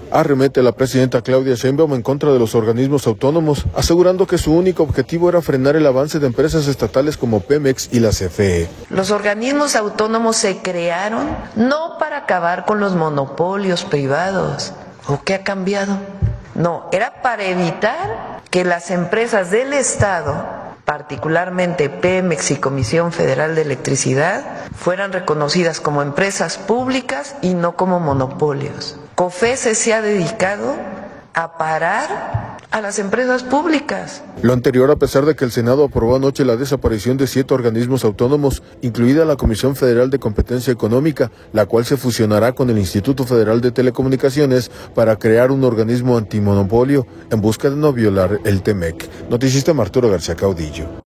Arremete la presidenta Claudia Sheinbaum en contra de los organismos autónomos, asegurando que su único objetivo era frenar el avance de empresas estatales como Pemex y la CFE. Los organismos autónomos se crearon no para acabar con los monopolios privados. ¿O qué ha cambiado? No, era para evitar que las empresas del Estado, particularmente Pemex y Comisión Federal de Electricidad, fueran reconocidas como empresas públicas y no como monopolios. COFECE se ha dedicado a parar a las empresas públicas. Lo anterior a pesar de que el Senado aprobó anoche la desaparición de 7 organismos autónomos, incluida la Comisión Federal de Competencia Económica, la cual se fusionará con el Instituto Federal de Telecomunicaciones para crear un organismo antimonopolio en busca de no violar el TEMEC. Noticista Arturo García Caudillo.